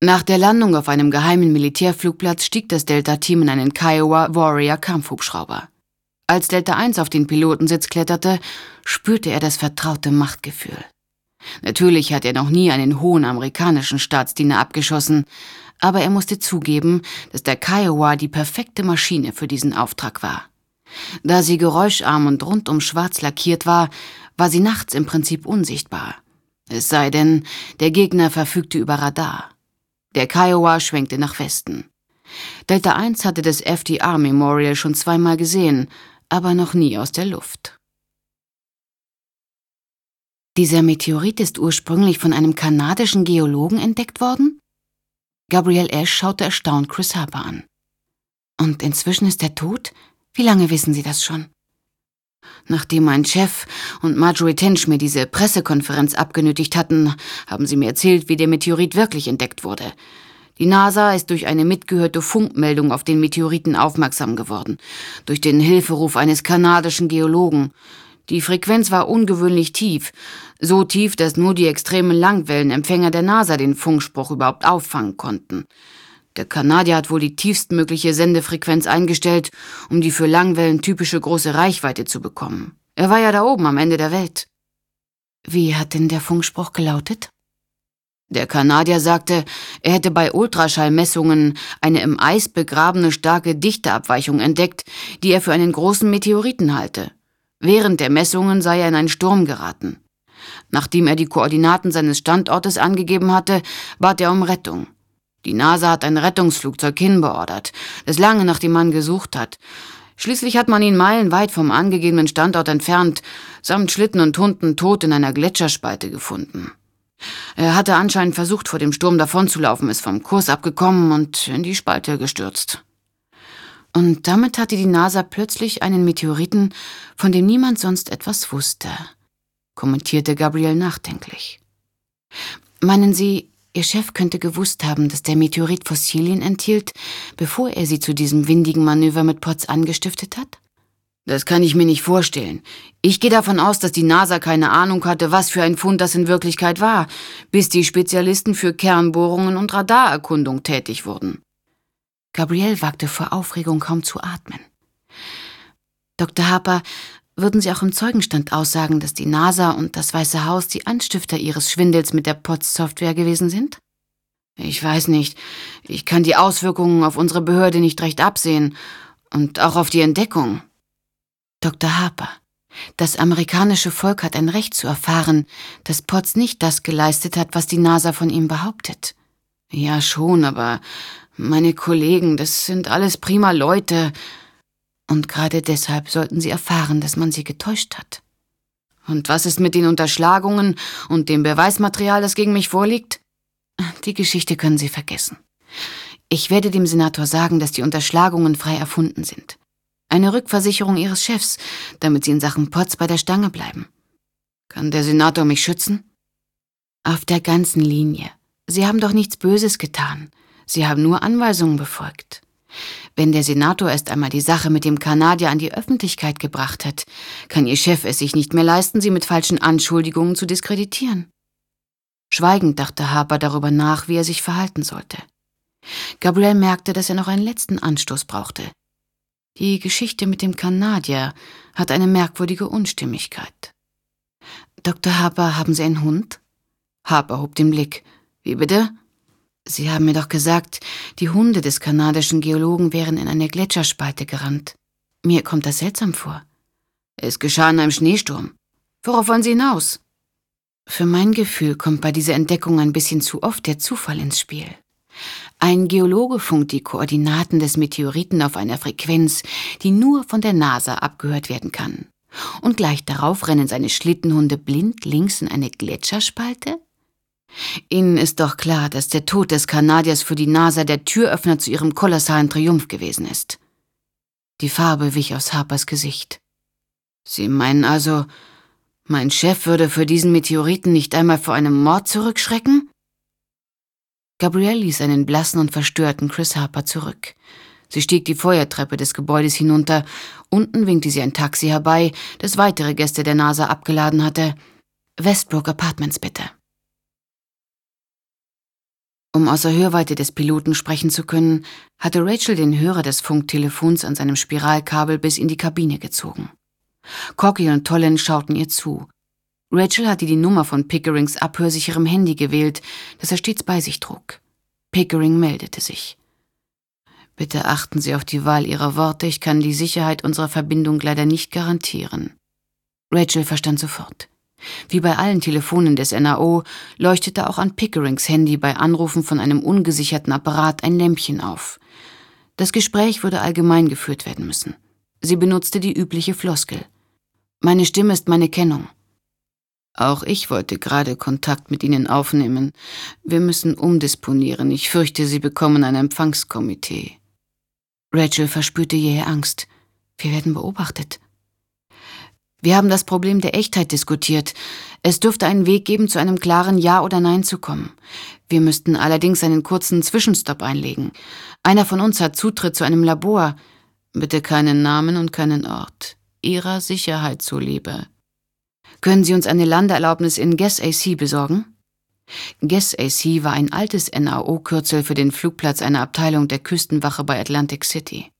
Nach der Landung auf einem geheimen Militärflugplatz stieg das Delta-Team in einen Kiowa Warrior-Kampfhubschrauber. Als Delta 1 auf den Pilotensitz kletterte, spürte er das vertraute Machtgefühl. Natürlich hat er noch nie einen hohen amerikanischen Staatsdiener abgeschossen, aber er musste zugeben, dass der Kiowa die perfekte Maschine für diesen Auftrag war. Da sie geräuscharm und rundum schwarz lackiert war, war sie nachts im Prinzip unsichtbar. Es sei denn, der Gegner verfügte über Radar. Der Kiowa schwenkte nach Westen. Delta 1 hatte das FDR Memorial schon zweimal gesehen, aber noch nie aus der Luft. Dieser Meteorit ist ursprünglich von einem kanadischen Geologen entdeckt worden? Gabrielle Ash schaute erstaunt Chris Harper an. Und inzwischen ist er tot? Wie lange wissen Sie das schon? Nachdem mein Chef und Marjorie Tench mir diese Pressekonferenz abgenötigt hatten, haben sie mir erzählt, wie der Meteorit wirklich entdeckt wurde. Die NASA ist durch eine mitgehörte Funkmeldung auf den Meteoriten aufmerksam geworden, durch den Hilferuf eines kanadischen Geologen. Die Frequenz war ungewöhnlich tief, so tief, dass nur die extremen Langwellenempfänger der NASA den Funkspruch überhaupt auffangen konnten. Der Kanadier hat wohl die tiefstmögliche Sendefrequenz eingestellt, um die für Langwellen typische große Reichweite zu bekommen. Er war ja da oben am Ende der Welt. Wie hat denn der Funkspruch gelautet? Der Kanadier sagte, er hätte bei Ultraschallmessungen eine im Eis begrabene starke Dichteabweichung entdeckt, die er für einen großen Meteoriten halte. Während der Messungen sei er in einen Sturm geraten. Nachdem er die Koordinaten seines Standortes angegeben hatte, bat er um Rettung. Die NASA hat ein Rettungsflugzeug hinbeordert, das lange nach dem Mann gesucht hat. Schließlich hat man ihn meilenweit vom angegebenen Standort entfernt, samt Schlitten und Hunden tot in einer Gletscherspalte gefunden. Er hatte anscheinend versucht, vor dem Sturm davonzulaufen, ist vom Kurs abgekommen und in die Spalte gestürzt. Und damit hatte die NASA plötzlich einen Meteoriten, von dem niemand sonst etwas wusste, kommentierte Gabrielle nachdenklich. Meinen Sie, Ihr Chef könnte gewusst haben, dass der Meteorit Fossilien enthielt, bevor er sie zu diesem windigen Manöver mit Potts angestiftet hat? Das kann ich mir nicht vorstellen. Ich gehe davon aus, dass die NASA keine Ahnung hatte, was für ein Fund das in Wirklichkeit war, bis die Spezialisten für Kernbohrungen und Radarerkundung tätig wurden. Gabrielle wagte vor Aufregung kaum zu atmen. Dr. Harper, würden Sie auch im Zeugenstand aussagen, dass die NASA und das Weiße Haus die Anstifter Ihres Schwindels mit der Potts-Software gewesen sind? Ich weiß nicht. Ich kann die Auswirkungen auf unsere Behörde nicht recht absehen. Und auch auf die Entdeckung. Dr. Harper, das amerikanische Volk hat ein Recht zu erfahren, dass Potts nicht das geleistet hat, was die NASA von ihm behauptet. Ja schon, aber meine Kollegen, das sind alles prima Leute. Und gerade deshalb sollten Sie erfahren, dass man Sie getäuscht hat. Und was ist mit den Unterschlagungen und dem Beweismaterial, das gegen mich vorliegt? Die Geschichte können Sie vergessen. Ich werde dem Senator sagen, dass die Unterschlagungen frei erfunden sind. Eine Rückversicherung Ihres Chefs, damit Sie in Sachen Potts bei der Stange bleiben. Kann der Senator mich schützen? Auf der ganzen Linie. Sie haben doch nichts Böses getan. Sie haben nur Anweisungen befolgt. Wenn der Senator erst einmal die Sache mit dem Kanadier an die Öffentlichkeit gebracht hat, kann Ihr Chef es sich nicht mehr leisten, Sie mit falschen Anschuldigungen zu diskreditieren. Schweigend dachte Harper darüber nach, wie er sich verhalten sollte. Gabrielle merkte, dass er noch einen letzten Anstoß brauchte. Die Geschichte mit dem Kanadier hat eine merkwürdige Unstimmigkeit. »Dr. Harper, haben Sie einen Hund?« Harper hob den Blick. »Wie bitte?« »Sie haben mir doch gesagt, die Hunde des kanadischen Geologen wären in eine Gletscherspalte gerannt. Mir kommt das seltsam vor.« »Es geschah in einem Schneesturm. Worauf wollen Sie hinaus?« »Für mein Gefühl kommt bei dieser Entdeckung ein bisschen zu oft der Zufall ins Spiel. Ein Geologe funkt die Koordinaten des Meteoriten auf einer Frequenz, die nur von der NASA abgehört werden kann. Und gleich darauf rennen seine Schlittenhunde blind links in eine Gletscherspalte? Ihnen ist doch klar, dass der Tod des Kanadiers für die NASA der Türöffner zu ihrem kolossalen Triumph gewesen ist.« Die Farbe wich aus Harpers Gesicht. »Sie meinen also, mein Chef würde für diesen Meteoriten nicht einmal vor einem Mord zurückschrecken?« Gabrielle ließ einen blassen und verstörten Chris Harper zurück. Sie stieg die Feuertreppe des Gebäudes hinunter. Unten winkte sie ein Taxi herbei, das weitere Gäste der NASA abgeladen hatte. »Westbrook Apartments, bitte.« Um außer Hörweite des Piloten sprechen zu können, hatte Rachel den Hörer des Funktelefons an seinem Spiralkabel bis in die Kabine gezogen. Corky und Tollin schauten ihr zu. Rachel hatte die Nummer von Pickerings abhörsicherem Handy gewählt, das er stets bei sich trug. Pickering meldete sich. »Bitte achten Sie auf die Wahl Ihrer Worte, ich kann die Sicherheit unserer Verbindung leider nicht garantieren.« Rachel verstand sofort. Wie bei allen Telefonen des NAO leuchtete auch an Pickerings Handy bei Anrufen von einem ungesicherten Apparat ein Lämpchen auf. Das Gespräch würde allgemein geführt werden müssen. Sie benutzte die übliche Floskel. »Meine Stimme ist meine Kennung.« »Auch ich wollte gerade Kontakt mit Ihnen aufnehmen. Wir müssen umdisponieren. Ich fürchte, Sie bekommen ein Empfangskomitee.« Rachel verspürte jähe Angst. Wir werden beobachtet. Wir haben das Problem der Echtheit diskutiert. Es dürfte einen Weg geben, zu einem klaren Ja oder Nein zu kommen. Wir müssten allerdings einen kurzen Zwischenstopp einlegen. Einer von uns hat Zutritt zu einem Labor. Bitte keinen Namen und keinen Ort. Ihrer Sicherheit zuliebe. Können Sie uns eine Landeerlaubnis in Guess AC besorgen? Guess AC war ein altes NAO-Kürzel für den Flugplatz einer Abteilung der Küstenwache bei Atlantic City.